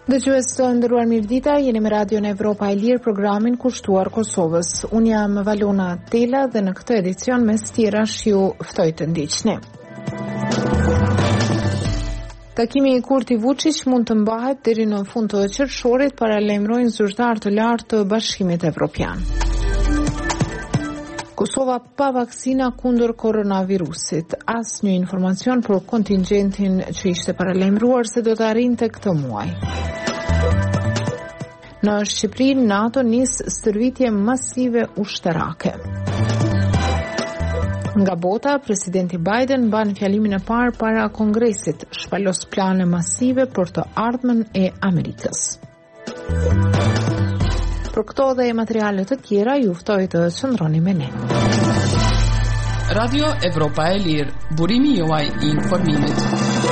Dëgjues të nderuar, mirëdita, jeni me Radion Evropa e Lirë, programin kushtuar Kosovës. Unë jam Valona Tela dhe në këtë edicion mes tjerash ju ftoj të ndiqni. Takimi i Kurti Vučić mund të mbahet deri në fund të qershorit, paralajmërojnë zyrtar të lartë të Bashkimit Evropian. Kosova pa vaksina kundër koronavirusit. Asnjë informacion për kontingjentin që ishte paralajmëruar se do të arrinte këtë muaj. Në Shqipëri, NATO nis stërvitje masive ushtarake. Nga bota, presidenti Biden ban fjalimin e parë para Kongresit, shpalos plane masive për të ardhmen e Amerikës. Për këto dhe materiale të tjera, ju ftoj të qëndroni me ne. Radio Evropa e Lirë, burimi juaj i informimit.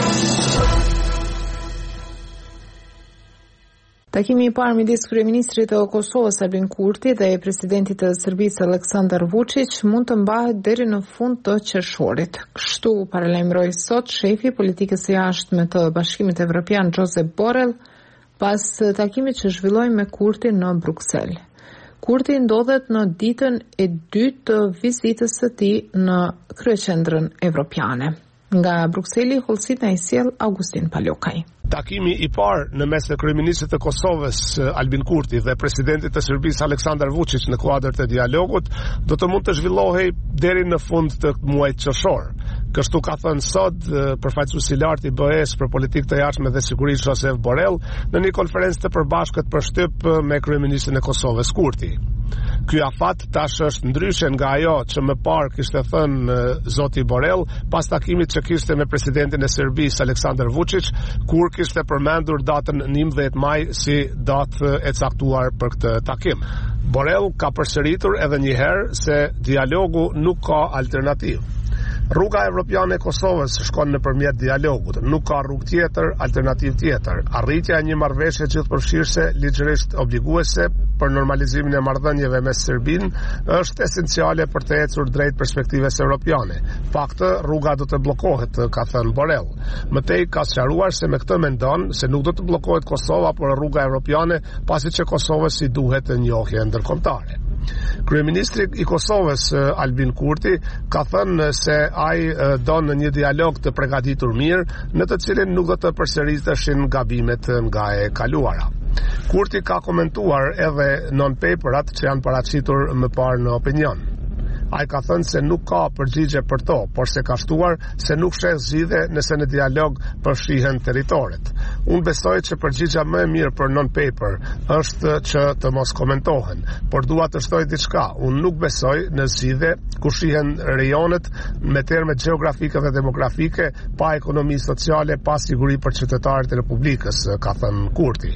Takimi i parë midis kryeministrit të Kosovës Albin Kurti dhe presidentit të Serbisë Aleksandar Vučić mund të mbahet deri në fund të qershorit. Kështu paralajmëroi sot shefi politikës së jashtme të Bashkimit Evropian Josep Borrell pas takimit që zhvilloi me Kurtin në Bruksel. Kurti ndodhet në ditën e dytë të vizitës së tij në kryeqendrën evropiane. Nga Brukseli, Hollësit i sjell Augustin Palokaj. Takimi i parë në mes të kryeministrit të Kosovës Albin Kurti dhe presidentit të Serbisë Aleksandar Vučić në kuadër të dialogut do të mund të zhvillohej deri në fund të muajit qershor. Kështu ka thënë sot përfaqësuesi i lartë i BE-s për politikë të jashtme dhe siguri Josep Borrell në një konferencë të përbashkët për shtyp me kryeministrin e Kosovës Kurti. Ky afat tash është ndryshe nga ajo që më parë kishte thënë zoti Borrell pas takimit që kishte me presidentin e Serbisë Aleksandar Vučić, kur kishte përmendur datën 11 maj si datë e caktuar për këtë takim. Borrell ka përsëritur edhe një herë se dialogu nuk ka alternativë. Rruga evropiane e Kosovës shkon nëpërmjet dialogut. Nuk ka rrugë tjetër, alternativë tjetër. Arritja e një marrëveshje gjithëpërfshirëse ligjërisht obliguese për normalizimin e marrëdhënieve me Serbinë është esenciale për të ecur drejt perspektivës evropiane. Pa këtë, rruga do të bllokohet, ka thënë Borrell. Mëtej ka sqaruar se me këtë mendon se nuk do të bllokohet Kosova, por rruga evropiane, pasi që Kosovës i duhet njohje ndërkombëtare. Kryeministri i Kosovës Albin Kurti ka thënë se ai don një dialog të përgatitur mirë, në të cilin nuk do të përsëriteshin gabimet nga e kaluara. Kurti ka komentuar edhe non-paperat që janë paraqitur më parë në opinion. Ai ka thënë se nuk ka përgjigje për to, por se ka shtuar se nuk sheh zgjidhje nëse në dialog përfshihen territoret. Unë besoj që përgjigja më e mirë për non-paper është që të mos komentohen, por dua të shtoj diçka. Unë nuk besoj në zgjidhje ku shihen rajonet me terme gjeografike dhe demografike, pa ekonomi sociale, pa siguri për qytetarët e Republikës, ka thënë Kurti.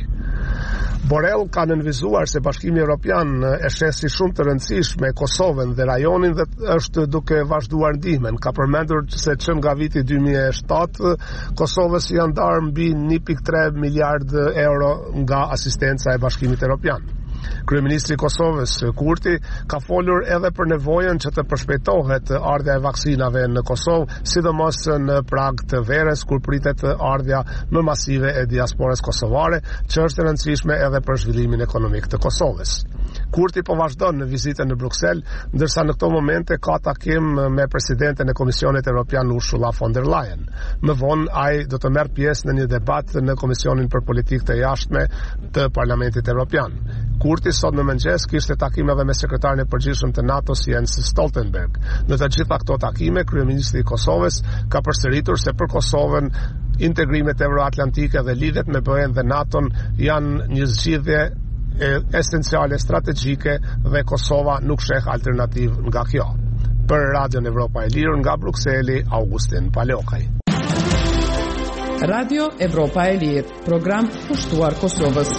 Borrell ka nënvizuar se Bashkimi Evropian e sheh si shumë të rëndësishme Kosovën dhe rajonin dhe është duke vazhduar ndihmën. Ka përmendur se që nga viti 2007 Kosovës janë ndarë mbi 1.3 miliard euro nga asistenca e Bashkimit Evropian. Kryeministri i Kosovës Kurti ka folur edhe për nevojën që të përshpejtohet ardha e vaksinave në Kosovë, sidomos në prag të verës kur pritet ardha më masive e diasporës kosovare, që është e rëndësishme edhe për zhvillimin ekonomik të Kosovës. Kurti po vazhdon në vizitën në Bruksel, ndërsa në këto momente ka takim me presidenten e Komisionit Evropian Ursula von der Leyen. Më vonë ai do të merr pjesë në një debat në Komisionin për Politikë të Jashtme të Parlamentit Evropian. Kurti sot në mëngjes kishte takim edhe me sekretarin e përgjithshëm të NATO-s Jens Stoltenberg. Në të gjitha këto takime, kryeministri i Kosovës ka përsëritur se për Kosovën integrimet euroatlantike dhe lidhjet me BE-n dhe NATO-n janë një zgjidhje esenciale strategjike dhe Kosova nuk sheh alternativë nga kjo. Për Radion Evropa e Lirë nga Brukseli, Augustin Palokaj. Radio Evropa e Lirë, program kushtuar Kosovës.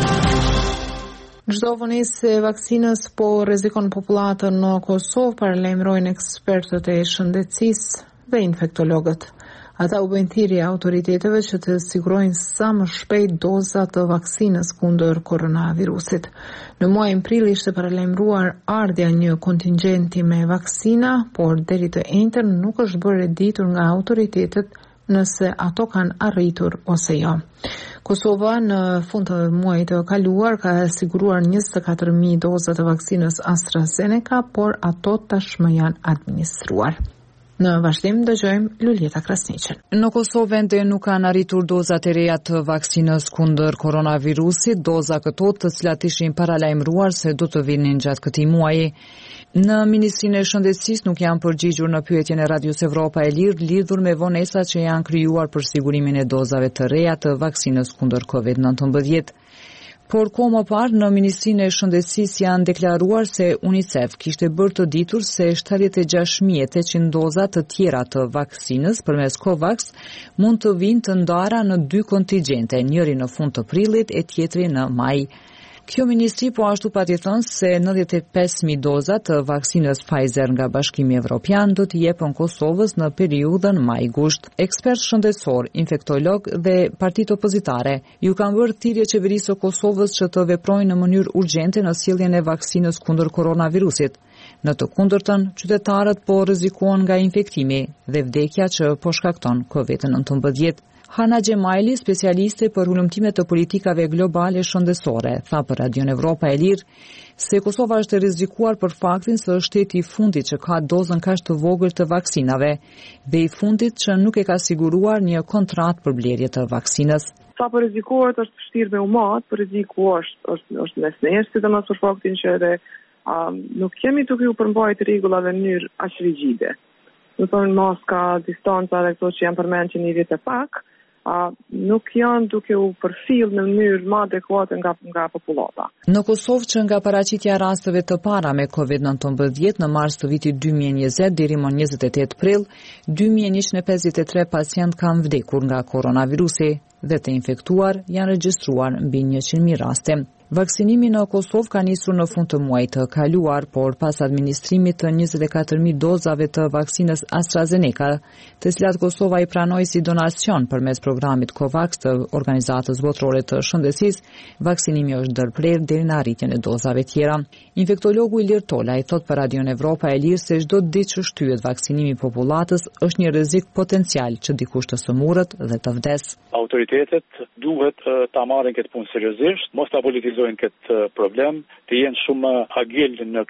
Çdo vonesë e vaksinës po rrezikon popullatën në Kosovë, paralajmërojnë ekspertët e shëndetësisë dhe infektologët. Ata u bëjnë thirrje autoriteteve që të sigurojnë sa më shpejt doza të vaksinës kundër koronavirusit. Në muajin prill ishte paralajmëruar ardhja një kontingjenti me vaksina, por deri të enjtën nuk është bërë e ditur nga autoritetet nëse ato kanë arritur ose jo. Kosova në fund të muajit të kaluar ka siguruar 24.000 doza të vaksinës AstraZeneca, por ato tashmë janë administruar. Në vazhdim dëgjojmë Luljeta Krasniqen. Në Kosovë ende nuk kanë arritur dozat e reja të vaksinës kundër koronavirusit, doza këto të cilat ishin paralajmëruar se do të vinin gjatë këtij muaji. Në Ministrinë e Shëndetësisë nuk janë përgjigjur në pyetjen e Radios Evropa e Lirë lidhur me vonesat që janë krijuar për sigurimin e dozave të reja të vaksinës kundër COVID-19. Por kohë më parë në Ministrinë e Shëndetësisë janë deklaruar se UNICEF kishte bërë të ditur se 76.800 doza të tjera të vaksinës përmes COVAX mund të vinë të ndara në 2 kontingjente, njëri në fund të prillit e tjetri në maj. Kjo ministri po ashtu pati thënë se 95.000 doza të vaksinës Pfizer nga Bashkimi Evropian do t'i jepën Kosovës në periudhën maj-gusht. Ekspert shëndetësor, infektolog dhe partitë opozitare ju kanë bërë thirrje qeverisë së Kosovës që të veprojnë në mënyrë urgjente në sjelljen e vaksinës kundër koronavirusit. Në të kundërtën, qytetarët po rrezikohen nga infektimi dhe vdekja që po shkakton COVID-19. Hana Gjemajli, specialiste për ulëmtimet të politikave globale shëndetësore, tha për Radion Evropa e Lirë se Kosova është e rrezikuar për faktin se është shteti i fundit që ka dozën kaq të vogël të vaksinave dhe i fundit që nuk e ka siguruar një kontratë për blerje të vaksinës. Sa për rrezikuar është vështirë me umat, për rreziku është mes nesh, sidomos për faktin që edhe nuk kemi duke u përmbajtur rregullave në mënyrë aq rigjide. Do të thonë maska, distanca dhe këto që janë përmendur që një vit e pak, nuk janë duke u përfill në mënyrë më adekuate nga popullata. Në Kosovë që nga paraqitja e rasteve të para me COVID-19 në mars të vitit 2020 deri më 28 prill, 2153 pacient kanë vdekur nga koronavirusi dhe të infektuar janë regjistruar mbi 100.000 raste. Vaksinimi në Kosovë ka nisur në fund të muajit të kaluar, por pas administrimit të 24.000 dozave të vaksinës AstraZeneca, të cilat Kosova i pranoi si donacion përmes programit COVAX të Organizatës Botërore të Shëndetësisë, vaksinimi është ndërprerë deri në arritjen e dozave tjera. Infektologu Ilir Tola i thot për Radion Evropa e Lirë se çdo ditë që shtyhet vaksinimi popullatës është një rrezik potencial që dikush të sëmurët dhe të vdes. Autoritetet duhet ta marrin këtë punë seriozisht, mos ta politizojnë këtë problem, të jenë shumë agil në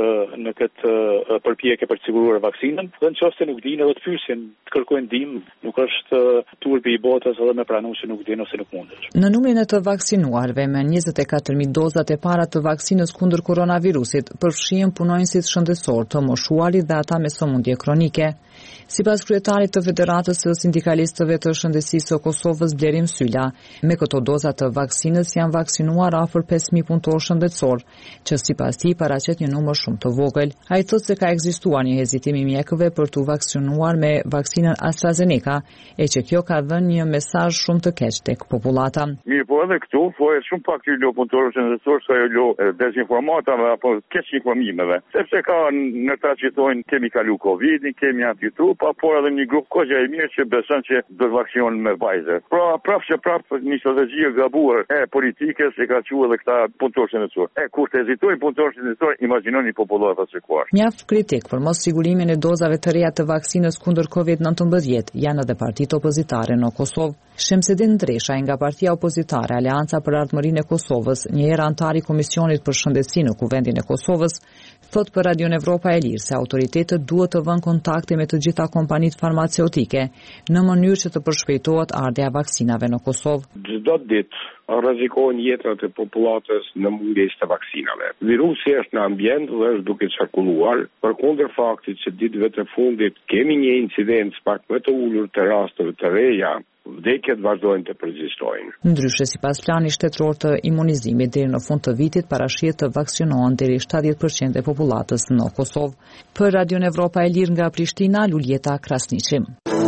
këtë përpjekje për të siguruar vaksinën, dhe nëse nuk dinë edhe të pyesin, të kërkojnë ndihmë, nuk është turpi i botës edhe me pranuar se nuk dinë ose nuk mundet. Në numrin e të vaksinuarve me 24.000 dozat e para të vaksinës kundër koronavirusit, përfshihen punonjësit shëndetësor të moshuarit dhe ata me sëmundje kronike. Sipas kryetarit të Federatës së Sindikalistëve të Shëndetësisë së Kosovës Blerim Sylla, me këto doza të vaksinës janë vaksinuar afër 5.000 punëtorë shëndetësor, që sipas tij paraqet një numër shumë të vogël. Ai thotë se ka ekzistuar një hezitim i mjekëve për të vaksinuar me vaksinën AstraZeneca, e që kjo ka dhënë një mesazh shumë të keq tek popullata. Mirë, po edhe këtu fohet shumë pak ky lo punëtorë shëndetësor sa lo dezinformatave apo keq informimeve, sepse ka në ta që thonë kemi kalu Covidin, kemi antitrup, por edhe një grup kohë i mirë që beson që do të vaksinohen me Pfizer. Pra prapë një strategji e gabuar e politikës e ka thënë edhe këta punëtorë shëndetësor. Kur të hezitojnë punëtorë shëndetësor, imagjinoni popullata se ku është. Mjaft kritik për mos sigurimin e dozave të reja të vaksinës kundër COVID-19 janë edhe partitë opozitare në Kosovë. Shemsedin Dresha nga partia opozitare Aleanca për Ardhmërinë e Kosovës, një herë antar i Komisionit për Shëndetësi në Kuvendin e Kosovës, thot për Radion Evropa e Lirë se autoritetet duhet të vënë kontakte me të gjitha kompanitë farmaceutike në mënyrë që të përshpejtohet ardha e vaksinave në Kosovë. Çdo ditë rrezikohen jetrat e popullatës në mungesë të vaksinave. Virusi është në ambient dhe është duke çarkulluar, përkundër faktit që ditëve të fundit kemi një incidencë pak më të ulur të rasteve të reja, vdekjet vazhdojnë të përgjithsojnë. Ndryshe, sipas planit shtetëror të imunizimit, deri në fund të vitit parashihet të vaksinohen deri 70% e popullatës në Kosovë. Për Radion Evropa e Lirë nga Prishtina, Luljeta Krasniqi.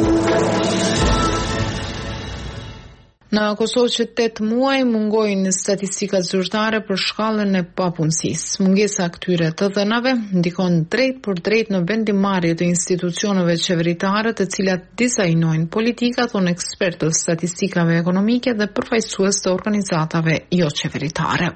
Në Kosovë që 8 muaj mungojnë statistikat zyrtare për shkallën e papunësisë. Mungesa këtyre të dhënave ndikon drejt për drejt në vendimarrje të institucioneve qeveritare, të cilat dizajnojnë politika, thonë ekspertë të statistikave ekonomike dhe përfaqësues të organizatave jo qeveritare.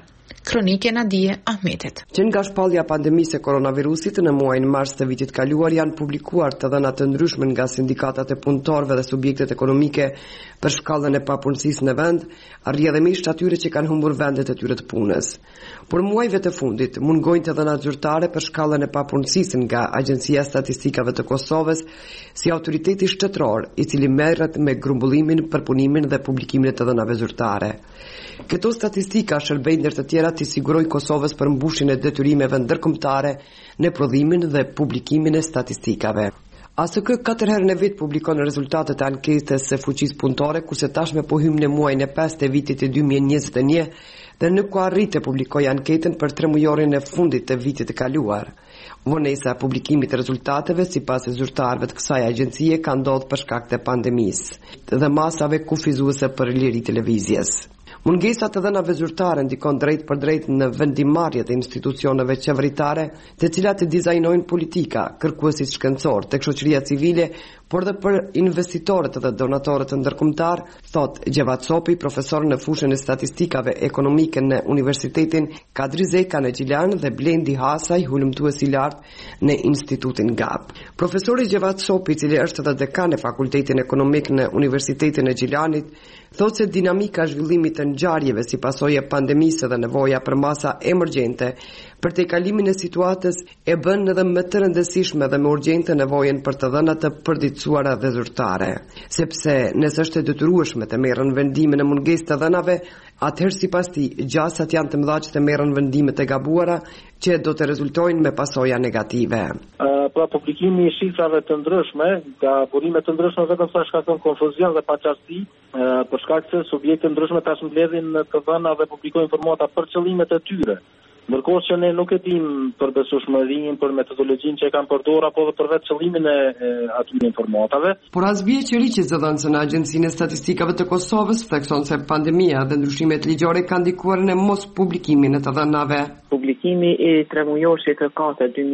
Kronike Nadije Ahmetit. Që nga shpallja pandemisë e koronavirusit në muajin mars të vitit kaluar janë publikuar të dhëna të ndryshme nga sindikatat e punëtorëve dhe subjektet ekonomike për shkallën e papunësisë në vend, rrjedhimisht atyre që kanë humbur vendet e tyre të punës. Por muajve të fundit mungojnë të dhëna zyrtare për shkallën e papunësisë nga Agjencia e Statistikave të Kosovës si autoriteti shtetëror i cili merret me grumbullimin, përpunimin dhe publikimin e të dhënave zyrtare. Këto statistika shërbejnë ndër të tjera të sigurojnë Kosovës për mbushjen e detyrimeve ndërkombëtare në prodhimin dhe publikimin e statistikave. ASK 4 herë në vit publikon rezultatet e anketës së fuqisë punëtore, kurse tashmë po hym në muajin e 5 të vitit të 2021 dhe nuk ka arritë të publikojë anketën për 3 mujorin e fundit të vitit të kaluar. Vonesa e publikimit të rezultateve sipas zyrtarëve të kësaj agjencie ka ndodhur për shkak të pandemisë dhe masave kufizuese për liri televizjes. Mungesa të dhënave zyrtare ndikon drejt për drejt në vendimarrjet e institucioneve qeveritare, të cilat dizajnojnë politika, kërkuesit shkencor tek shoqëria civile, por dhe për investitorët dhe donatorët ndërkombëtar, thot Gjevat Sopi, profesor në fushën e statistikave ekonomike në Universitetin Kadri Zeka në Gjilan dhe Blendi Hasaj, hulumtues i lartë në Institutin GAP. Profesori Gjevat Sopi, i cili është edhe dekan e Fakultetin Ekonomik në Universitetin e Gjilanit, thot se dinamika e zhvillimit të ngjarjeve si pasojë e pandemisë dhe nevoja për masa emergjente për te kalimin e situatës e bën edhe më të rëndësishme dhe më urgjente nevojën për të dhëna të përditësuara dhe zyrtare. Sepse nëse është e detyrueshme të merren vendime në mungesë të dhënave, atëherë sipas tij gjasat janë të mëdha që të merren vendime të gabuara që do të rezultojnë me pasoja negative. Pra publikimi i shifrave të ndryshme, nga burime të ndryshme vetëm sa shkakton konfuzion dhe paqartësi, për shkak se subjekte ndryshme tash mbledhin të dhëna dhe publikojnë informata për qëllimet e tyre. Ndërkohë që ne nuk e dim për besueshmërinë, për metodologjinë që e kanë përdorur apo edhe për vetë qëllimin e atyre informatave. Por as bie që riqet zëdhënëse në Agjencinë e Statistikave të Kosovës thekson se pandemia dhe ndryshimet ligjore kanë ndikuar në mos publikimin e të dhënave. Publikimi i 3 mujoshit të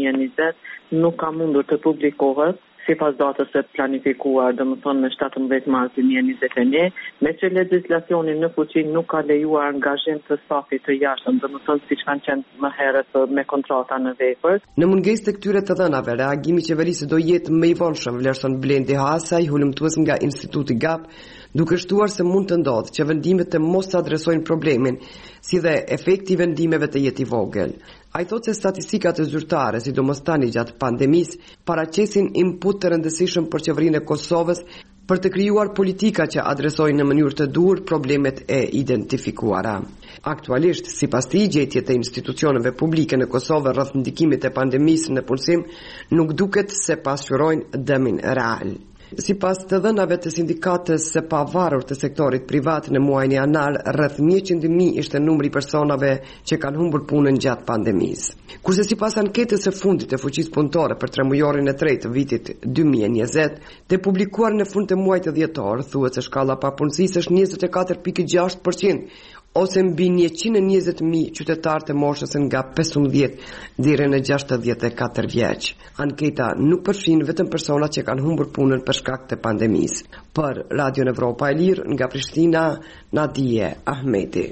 4-2020 nuk ka mundur të publikohet sipas datës së planifikuar, domethënë në 17 mars 2021, me që legjislacioni në fuqi nuk ka lejuar angazhim të stafit të jashtëm, domethënë siç kanë qenë më herët me kontrata në vepër. Në mungesë të këtyre të dhënave, reagimi i qeverisë do jetë më i vonshëm, vlerëson Blendi Hasaj, hulumtues nga Instituti GAP, duke shtuar se mund të ndodhë që vendimet të mos adresojnë problemin, si dhe efekti vendimeve të jetë i vogël. Ai thotë se statistikat e zyrtare, sidomos tani gjatë pandemisë, paraqesin input të rëndësishëm për qeverinë e Kosovës për të krijuar politika që adresojnë në mënyrë të duhur problemet e identifikuara. Aktualisht, sipas tij, gjetjet e institucioneve publike në Kosovë rreth ndikimit të pandemisë në punësim nuk duket se pasqyrojnë dëmin real. Sipas të dhënave të sindikatës së pavarur të sektorit privat në muajin janar, rreth 100.000 ishte numri i personave që kanë humbur punën gjatë pandemisë. Kurse sipas anketës së fundit të fuqisë punëtore për 3 mujorin e 3 të vitit 2020, të publikuar në fund të muajit dhjetor, thuhet se shkalla papunësisë është 24.6%, ose mbi 120.000 qytetarë të moshës nga 15 deri në 64 vjeç. Anketa nuk përfshin vetëm personat që kanë humbur punën për shkak të pandemisë. Për Radio Evropa e Lirë nga Prishtina, Nadije Ahmeti.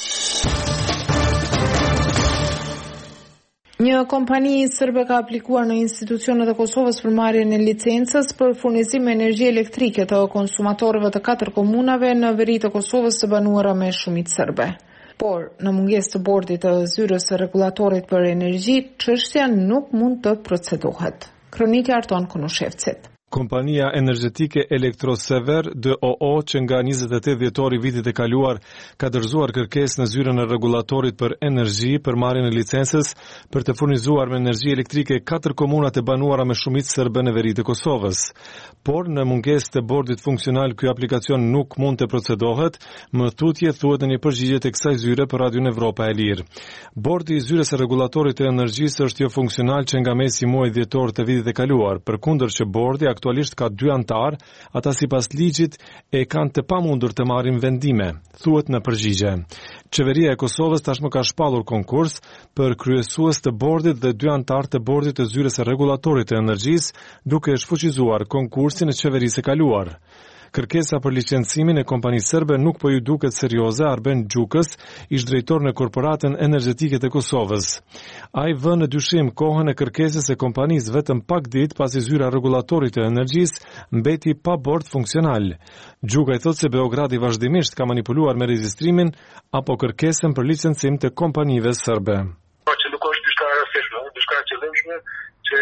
Një kompani sërbe ka aplikuar në institucionet e Kosovës për marrjen e licencës për furnizim me energji elektrike të konsumatorëve të 4 komunave në veri të Kosovës të banuara me shumicë sërbe. Por, në mungesë të bordit të zyrës së rregullatorit për energji, çështja nuk mund të procedohet. Kronika Arton Kunushevcit. Kompania energjetike Elektrosever DOO që nga 28 dhjetori vitit e kaluar ka dorëzuar kërkesë në zyrën e rregullatorit për energji për marrjen e licencës për të furnizuar me energji elektrike 4 komunat e banuara me shumicë serbe në veri të Kosovës. Por në mungesë të bordit funksional ky aplikacion nuk mund të procedohet, më tutje thuhet në një përgjigje të kësaj zyre për Radio Evropa e Lirë. Bordi i zyrës së rregullatorit të energjisë është jo funksional që nga mesi i muajit dhjetor të vitit e kaluar, përkundër që bordi aktualisht ka 2 antar, ata sipas ligjit e kanë të pamundur të marrin vendime, thuhet në përgjigje. Qeveria e Kosovës tashmë ka shpallur konkurs për kryesues të bordit dhe 2 antar të bordit të zyrës së rregullatorit të energjisë, duke shfuqizuar konkursin e qeverisë së kaluar. Kërkesa për licencimin e kompanisë serbe nuk po ju duket serioze, Arben Gjukës, ish drejtor në Korporatën Energjetike të Kosovës. Ai vën në dyshim kohën e kërkesës e kompanisë vetëm pak ditë pasi zyra rregullatorit të energjisë mbeti pa bord funksional. Gjuka i thotë se Beogradi vazhdimisht ka manipuluar me regjistrimin apo kërkesën për licencim të kompanive serbe. Që nuk është diçka qëllimshme që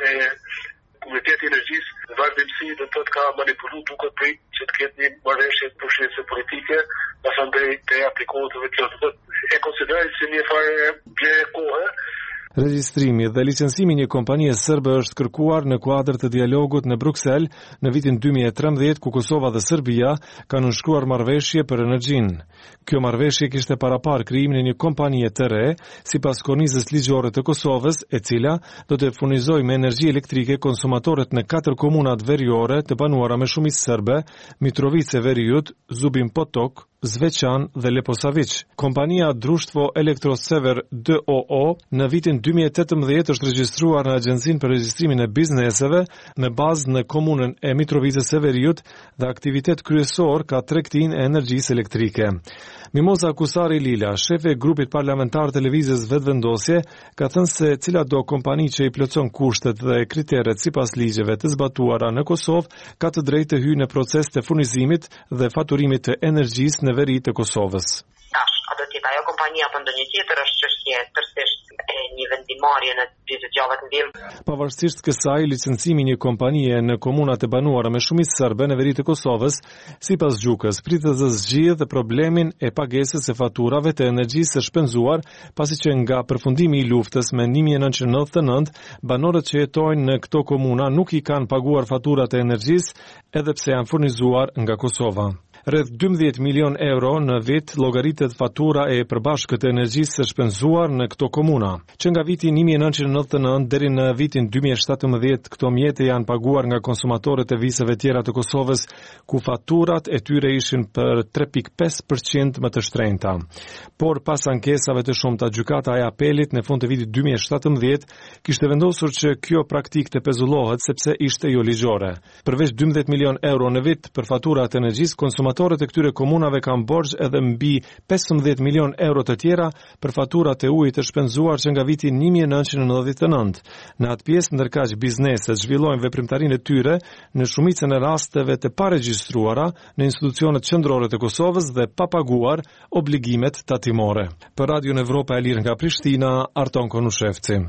Komiteti i Energjisë vazhdimsi do të ka manipulu duket prej që të ketë një marrëveshje përshëndetje politike, pasandej të aplikohet vetë. E konsideroj si një farë bje kohë. Regjistrimi dhe licencimi një kompanie serbe është kërkuar në kuadër të dialogut në Bruksel në vitin 2013 ku Kosova dhe Serbia kanë nënshkruar marrëveshje për energjinë. Kjo marrëveshje kishte parapar krijimin e një kompanie të re, sipas kornizës ligjore të Kosovës, e cila do të furnizojë me energji elektrike konsumatorët në 4 komunat veriore të banuara me shumicë serbe: Mitrovica Veriut, Zubin Potok, Zveçan dhe Leposavić. Kompania Društvo Elektrosever DOO në vitin 2018 është regjistruar në Agjencinë për Regjistrimin e Bizneseve në bazë në komunën e Mitrovicës së Veriut dhe aktivitet kryesor ka tregtinë e energjisë elektrike. Mimoza Kusari Lila, shefe e grupit parlamentar të lëvizjes Vetëvendosje, ka thënë se ciladdo kompani që i plotson kushtet dhe kriteret sipas ligjeve të zbatuara në Kosovë ka të drejtë të hyjë në proces të furnizimit dhe faturimit të energjisë në veri të Kosovës. A do të jetë ajo kompania apo ndonjë tjetër është çështje tërësisht e një vendimarrje në të gjavat ndërmjet. Pavarësisht kësaj, licencimi një kompanie në komunat e banuara me shumicë serbe në veri të Kosovës, sipas Gjukës, pritet të zgjidhë problemin e pagesës e faturave të energjisë së shpenzuar, pasi që nga përfundimi i luftës me 1999, banorët që jetojnë në këto komuna nuk i kanë paguar faturat e energjisë, edhe pse janë furnizuar nga Kosova. Rreth 12 milion euro në vit llogaritet fatura e përbashkët e energjisë së shpenzuar në këto komuna. Që nga viti 1999 deri në vitin 2017, këto mjete janë paguar nga konsumatorët e viseve tjera të Kosovës, ku faturat e tyre ishin për 3.5% më të shtrenjta. Por pas ankesave të shumta, gjykata e apelit në fund të vitit 2017 kishte vendosur që kjo praktikë të pezullohet sepse ishte jo ligjore. Përveç 12 milion euro në vit për faturat e energjisë, konsumatorët e këtyre komunave kanë borxh edhe mbi 15 milion euro të tjera për faturat e ujit të shpenzuar që nga viti 1999. Në atë pjesë ndërkaq bizneset zhvillojnë veprimtarinë e tyre në shumicën e rasteve të paregjistruara në institucionet qendrore të Kosovës dhe pa paguar obligimet tatimore. Për Radion Evropa e Lirë nga Prishtina, Arton Konushevci.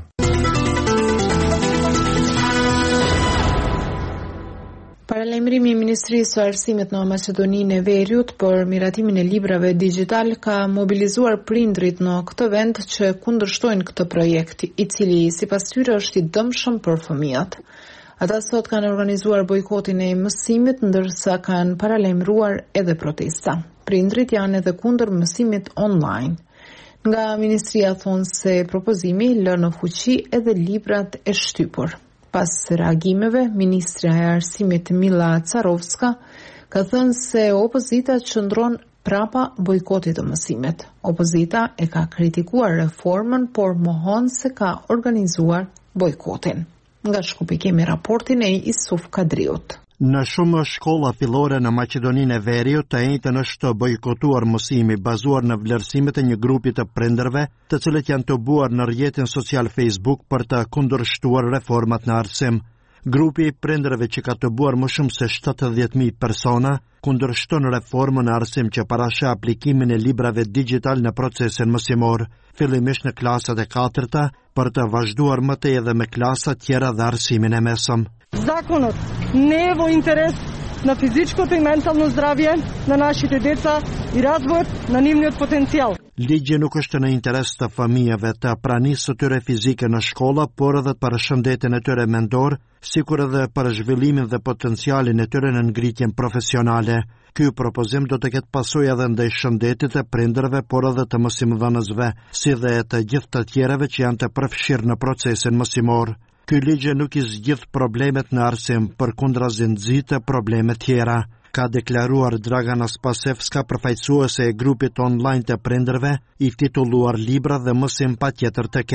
Paralajmërimi i Ministrisë së Arsimit në Maqedoninë e Veriut për miratimin e librave digjital ka mobilizuar prindrit në këtë vend që kundërshtojnë këtë projekt, i cili sipas tyre është i dëmshëm për fëmijët. Ata sot kanë organizuar bojkotin e mësimit, ndërsa kanë paralajmëruar edhe protesta. Prindrit janë edhe kundër mësimit online. Nga ministria thonë se propozimi lë në fuqi edhe librat e shtypur. Pas reagimeve, ministra e Arsimit Mila Carovska ka thënë se opozita qëndron prapa bojkotit të mësimit. Opozita e ka kritikuar reformën, por mohon se ka organizuar bojkotin. Nga Shkupi kemi raportin e Isuf Kadriut. Në shumë shkolla fillore në Maqedoninë e Veriut, të njëjtën është bojkotuar mësimi bazuar në vlerësimet e një grupi të prindërve, të cilët janë të buar në rrjetin social Facebook për të kundërshtuar reformat në arsim. Grupi i prindërve që ka të buar më shumë se 70.000 persona kundërshton reformën në arsim që parashë aplikimin e librave digital në procesin mësimor, fillimisht në klasat e 4-ta, për të vazhduar më tej edhe me klasat tjera dhe arsimin e mesëm. Законот не е во интерес на физичкото и ментално здравје на нашите деца и развојот на нивниот потенцијал. Ligji nuk është në interes të fëmijëve të pranisë së tyre fizike në shkolla, por edhe për shëndetin e tyre mendor, sikur edhe për zhvillimin dhe potencialin e tyre në ngritjen profesionale. Ky propozim do të ketë pasojë edhe ndaj shëndetit të prindërve, por edhe të mësimdhënësve, si dhe të gjithë të tjerëve që janë të përfshirë në procesin mësimor. Ky ligj nuk i zgjidh problemet në arsim, përkundrazi nxit probleme tjera, ka deklaruar Dragana Spasevska, përfaqësuese e grupit online të prindërve, i titulluar Libra dhe mësim patjetër të ketë.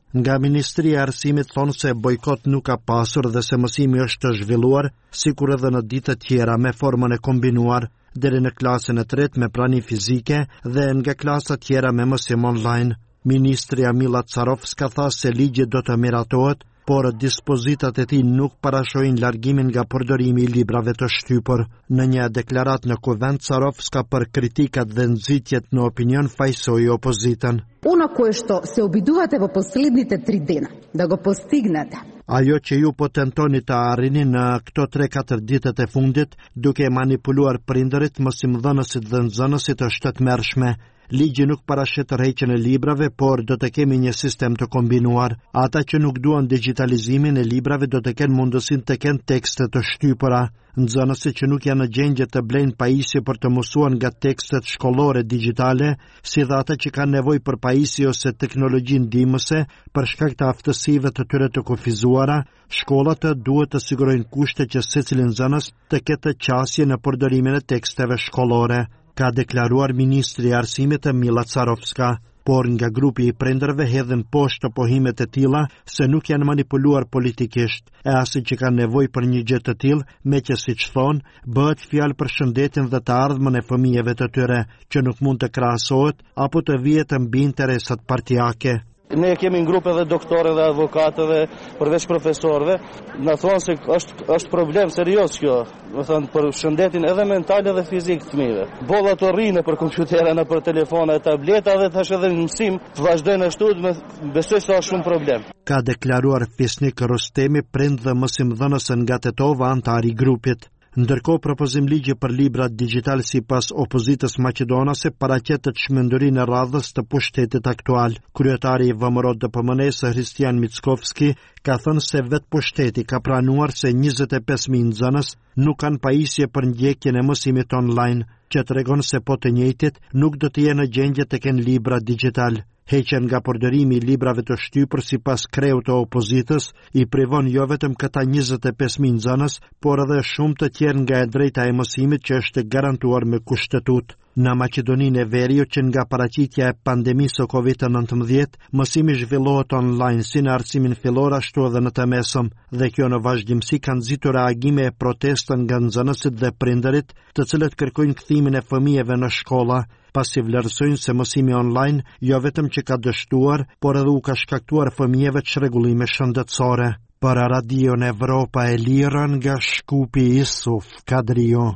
Nga Ministria e Arsimit thonë se bojkot nuk ka pasur dhe se mësimi është zhvilluar, sikur edhe në ditë të tjera me formën e kombinuar, deri në klasën e tretë me prani fizike dhe nga klasa tjera me mësim online. Ministria Mila Carovska tha se ligji do të miratohet, por dispozitat e tij nuk parashojnë largimin nga përdorimi i librave të shtypur. Në një deklaratë në Kuvend, Carovska për kritikat dhe nxitjet në opinion fajsoi opozitën. Uno questo se obiduate po последните 3 dina, da go postignete. Ajo që ju po tentoni të arrini në këto 3-4 ditët e fundit, duke manipuluar prindërit, mësimdhënësit dhe nxënësit është të mërshme. Ligji nuk parashet tërheqjen e librave, por do të kemi një sistem të kombinuar. Ata që nuk duan digitalizimin e librave do të kenë mundësinë të kenë tekste të shtypura. Nxënësit që nuk janë në gjendje të blejnë pajisje për të mësuar nga tekstet shkollore digjitale, si dhe ata që kanë nevojë për pajisje ose teknologji ndihmëse për shkak të aftësive të tyre të kufizuara, shkollat duhet të sigurojnë kushte që secili nxënës të ketë qasje në përdorimin e teksteve shkollore, ka deklaruar Ministri i Arsimit Mila Carovska. Por nga grupi i prindërve hedhin poshtë pohimet e tilla se nuk janë manipuluar politikisht, e asi që kanë nevojë për një gjë të tillë, me që siç thonë, bëhet fjalë për shëndetin dhe të ardhmën e fëmijëve të tyre, që nuk mund të krahasohet apo të vihet mbi interesat partijake. Ne kemi në grup edhe doktore dhe avokatëve, përveç profesorëve, na thonë se është problem serioz kjo, do thënë për shëndetin edhe mental edhe fizik të fëmijëve. Bollat të rrinë për kompjutere, në për telefona e tableta dhe tash edhe në mësim të vazhdojnë ashtu, besoj se është shumë problem. Ka deklaruar Fisnik Rostemi, prind dhe mësimdhënës nga Tetova, antari i grupit. Ndërkohë, propozim ligji për librat digital sipas opozitës maqedonase paraqetet çmendurin e radhës të pushtetit aktual. Kryetari i VMRO-DPMN-s Hristian Mickovski ka thënë se vetë pushteti ka pranuar se 25.000 nxënës nuk kanë pajisje për ndjekjen e mësimit online, që tregon se po të njëjtit nuk do të jenë në gjendje të kenë libra digital. Heqen nga përdorimi i librave të shtypur sipas kreut të opozitës i privon jo vetëm këta 25.000 nxënës, por edhe shumë të tjerë nga e drejta e mësimit që është garantuar me kushtetut. Në Maqedoninë e Veriut, që nga paraqitja e pandemisë së COVID-19, mësimi zhvillohet online si në arsimin fillor ashtu edhe në të mesëm, dhe kjo në vazhdimsi ka nxitur reagime e protestën nga nxënësit dhe prindërit, të cilët kërkojnë kthimin e fëmijëve në shkolla, pasi vlerësojnë se mësimi online jo vetëm që ka dështuar, por edhe u ka shkaktuar fëmijëve çrregullime shëndetësore. Për Radion Evropa e Lirë nga Shkupi, Isuf Kadrio.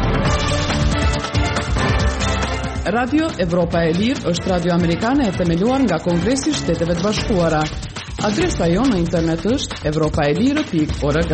Radio Evropa e Lirë është radio amerikane e themeluar nga Kongresi i Shteteve të Bashkuara. Adresa jonë në internet është europaelire.org.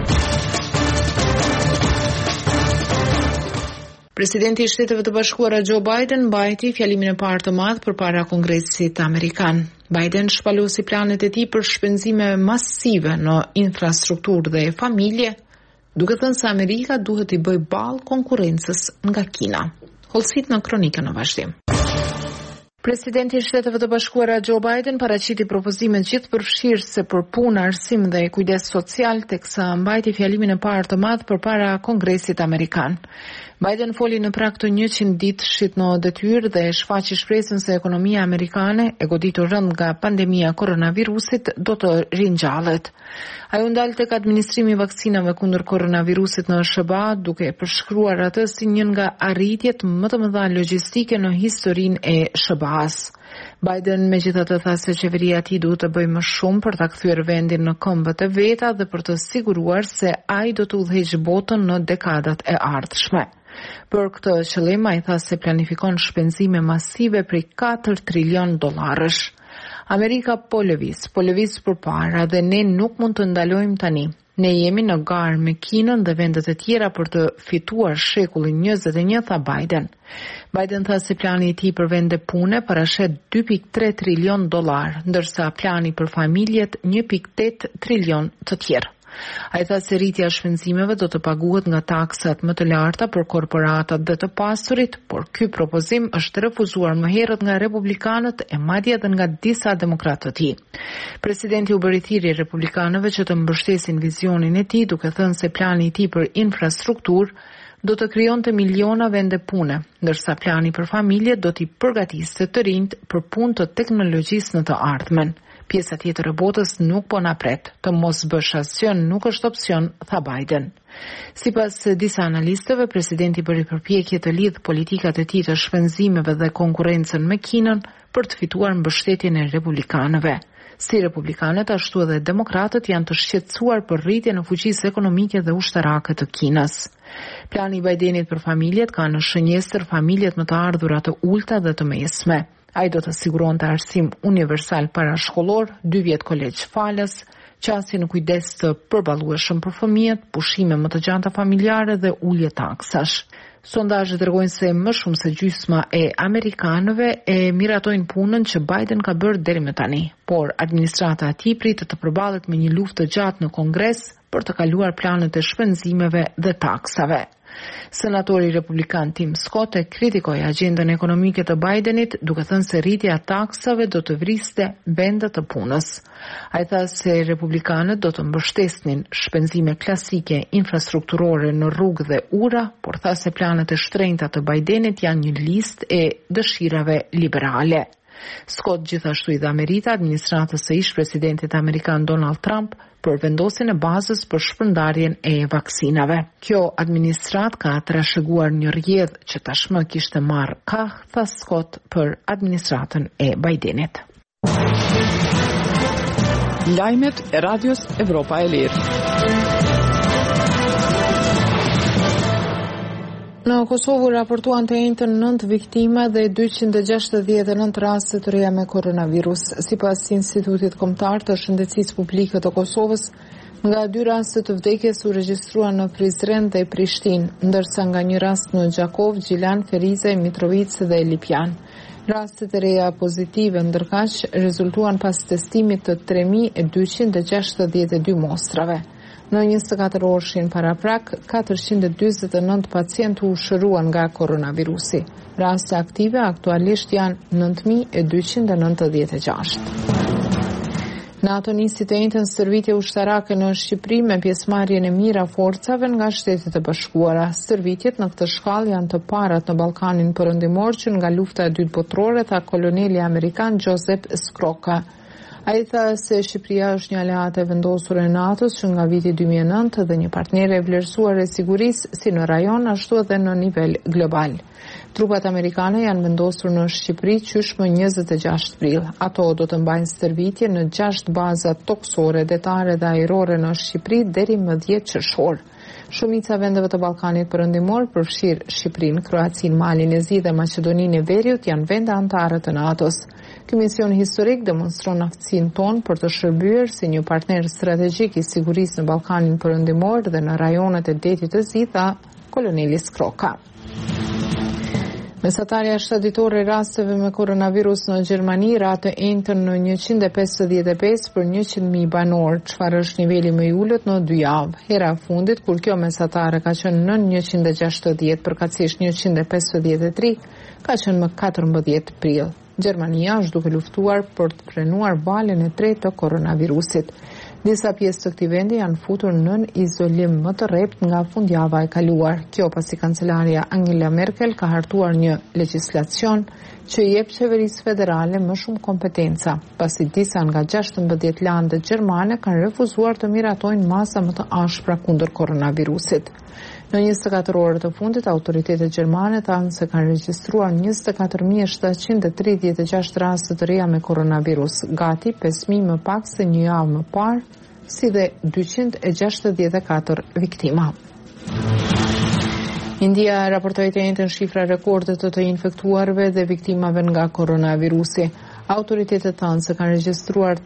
Presidenti i Shteteve të Bashkuara Joe Biden mbajti fjalimin e parë të madh përpara Kongresit Amerikan. Biden shpalosi planet e tij për shpenzime masive në infrastrukturë dhe familje, duke thënë se Amerika duhet i bëjë ballë konkurrencës nga Kina. Holsit në kronikën në vazhdim. Presidenti i Shteteve të Bashkuara Joe Biden paraqiti propozime gjithëpërfshirëse për punë, arsim dhe kujdes social, teksa mbajti fjalimin e parë të madh përpara Kongresit Amerikan. Biden foli në prag të 100 ditëshit në detyrë dhe shfaqi shpresën se ekonomia amerikane, e goditur rënd nga pandemia koronavirusit, do të ringjallet. Ai u ndal tek administrimi i vaksinave kundër koronavirusit në SBA, duke përshkruar atë si një nga arritjet më të mëdha logjistike në historinë e SBA-s. Biden megjithatë tha se qeveria e tij duhet të bëjë më shumë për ta kthyer vendin në këmbët e veta dhe për të siguruar se ai do të udhëheqë botën në dekadat e ardhshme. Për këtë qëllim, ai tha se planifikon shpenzime masive prej $4 trilion. Amerika po lëviz përpara dhe ne nuk mund të ndalojmë tani. Ne jemi në garë me Kinën dhe vendet e tjera për të fituar shekullin 21, tha Biden. Biden tha se plani i tij për vende pune parashet $2.3 trilion, ndërsa plani për familjet 1.8 trilion të tjerë. Ai tha se rritja e shpenzimeve do të paguhet nga taksat më të larta për korporatat dhe të pasurit, por ky propozim është refuzuar më herët nga republikanët e madje edhe nga disa demokratë të tij. Presidenti u bëri thirrje republikanëve që të mbështesin vizionin e tij, duke thënë se plani i tij për infrastrukturë do të krijonte miliona vende pune, ndërsa plani për familje do t'i përgatiste të rinjt për punë të teknologjisë në të ardhmen. Pjesa tjetër e botës nuk po na pret, të mos bësh asgjë nuk është opsion, tha Biden. Sipas disa analistëve, presidenti bëri përpjekje të lidh politikat e tij të shpenzimeve dhe konkurrencën me Kinën për të fituar mbështetjen e republikanëve. Si republikanët, ashtu edhe demokratët janë të shqetësuar për rritjen e fuqisë ekonomike dhe ushtarake të Kinës. Plani i Bidenit për familjet ka në shënjestër familjet më të ardhura të ulta dhe të mesme. Ai do të siguronte arsim universal parashkollor, 2 vjet kolegj falës, qasje në kujdes të përballueshëm për fëmijët, pushime më të gjata familjare dhe ulje taksash. Sondazhet tregojnë se më shumë se gjysma e amerikanëve e miratojnë punën që Biden ka bërë deri më tani, por administrata e tij pritet të përballet me një luftë të gjatë në Kongres për të kaluar planet e shpenzimeve dhe taksave. Senatori republikan Tim Scott e kritikoi agjendën ekonomike të Bidenit, duke thënë se rritja e taksave do të vriste vendet të punës. Ai tha se republikanët do të mbështesnin shpenzime klasike infrastrukturore në rrugë dhe ura, por tha se planet e shtrenjta të Bidenit janë një listë e dëshirave liberale. Scott gjithashtu i dha merita administratës së ish-presidentit amerikan Donald Trump për vendosjen e bazës për shpërndarjen e vaksinave. Kjo administrat ka trashëguar një rrjedh që tashmë kishte marrë kah, tha Scott për administratën e Bidenit. Lajmet e Radios Evropa e Lirë. Në Kosovë raportuan të njëjtën 9 viktima dhe 269 raste të reja me koronavirus. Sipas Institutit Kombëtar të Shëndetësisë Publike të Kosovës, nga 2 raste të vdekjes u regjistruan në Prizren dhe Prishtinë, ndërsa nga një rast në Gjakov, Gjilan, Ferizaj, Mitrovica dhe Lipjan. Rastet e reja pozitive ndërkaq rezultuan pas testimit të 3262 mostrave. Në 24 orëshin para prak, 429 pacientë u shëruan nga koronavirusi. Raste aktive aktualisht janë 9296. NATO nisi të njëjtën stërvitje ushtarake në Shqipëri me pjesëmarrjen e mirë a forcave nga Shtetet e Bashkuara. Stërvitjet në këtë shkallë janë të parat në Ballkanin Perëndimor që nga lufta e dytë botërore, tha koloneli amerikan Joseph Skroka. Ai tha se Shqipëria është një aleate vendosur e NATO-s që nga viti 2009 dhe një partnere e vlerësuar e sigurisë si në rajon ashtu edhe në nivel global. Trupat amerikane janë vendosur në Shqipëri qysh më 26 prill. Ato do të mbajnë stërvitje në 6 baza toksore, detare dhe ajrore në Shqipëri deri më 10 qershor. Shumica vendeve të Ballkanit Perëndimor, përfshirë Shqipërinë, Kroacinë, Malin e Zi dhe Maqedoninë e Veriut, janë vende anëtare të NATO-s. Ky mision historik demonstron aftësinë tonë për të shërbyer si një partner strategjik i sigurisë në Ballkanin Perëndimor dhe në rajonet e Detit të Zi, tha koloneli Skroka. Mesatarja shtatitore rasteve me koronavirus në Gjermani ra të njëjtën në 155 për 100.000 banor, çfarë është niveli më i ulët në 2 javë. Hera e fundit kur kjo mesatare ka qenë në 160, përkatësisht 153, ka qenë më 14 prill. Gjermania është duke luftuar për të frenuar valën e tretë të koronavirusit. Disa pjesë të këtij vendi janë futur nën izolim më të rrept nga fundjava e kaluar. Kjo pasi kancelaria Angela Merkel ka hartuar një legjislacion që i jep qeverisë federale më shumë kompetenca, pasi disa nga 16 landet gjermane kanë refuzuar të miratojnë masa më të ashpra kundër koronavirusit. Në 24 orë të fundit, autoritetet gjermane thanë se kanë regjistruar 24.736 raste të reja me koronavirus, gati 5.000 më pak se një javë më parë, si dhe 264 viktima. India raportoi të njëjtën shifra rekorde të infektuarve dhe viktimave nga koronavirusi. Autoritetet thanë se kanë regjistruar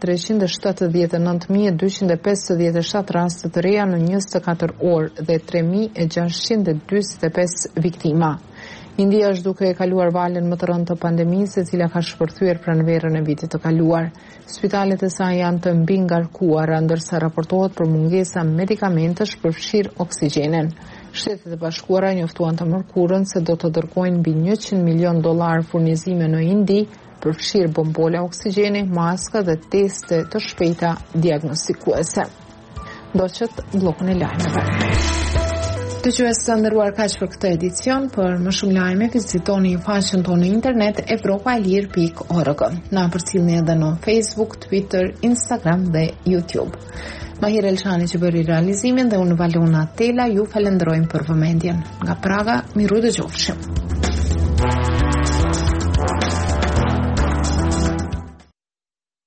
379.257 raste të reja në 24 orë dhe 3.625 viktima. India është duke e kaluar valën më të rëndë të pandemisë, e cila ka shpërthyer pranverën e vitit të kaluar. Spitalet e saj janë të mbingarkuara, ndërsa raportohet për mungesa medikamentesh përfshirë oksigjenin. Shtetet e Bashkuara njoftuan të mërkurën se do të dërgojnë mbi $100 milion furnizime në Indi, përfshirë bombola oksigjeni, maska dhe teste të shpejta diagnostikuese. Do qëtë blokun e lajmeve. Dëgjues të nderuar, kaq për këtë edicion. Për më shumë lajme vizitoni faqen tonë në internet evropaelir.org. Na përcjellni edhe në Facebook, Twitter, Instagram dhe YouTube. Mahir Elçani që bëri realizimin dhe unë Valona Tela ju falenderojmë për vëmendjen. Nga Praga, miru dëgjofshim.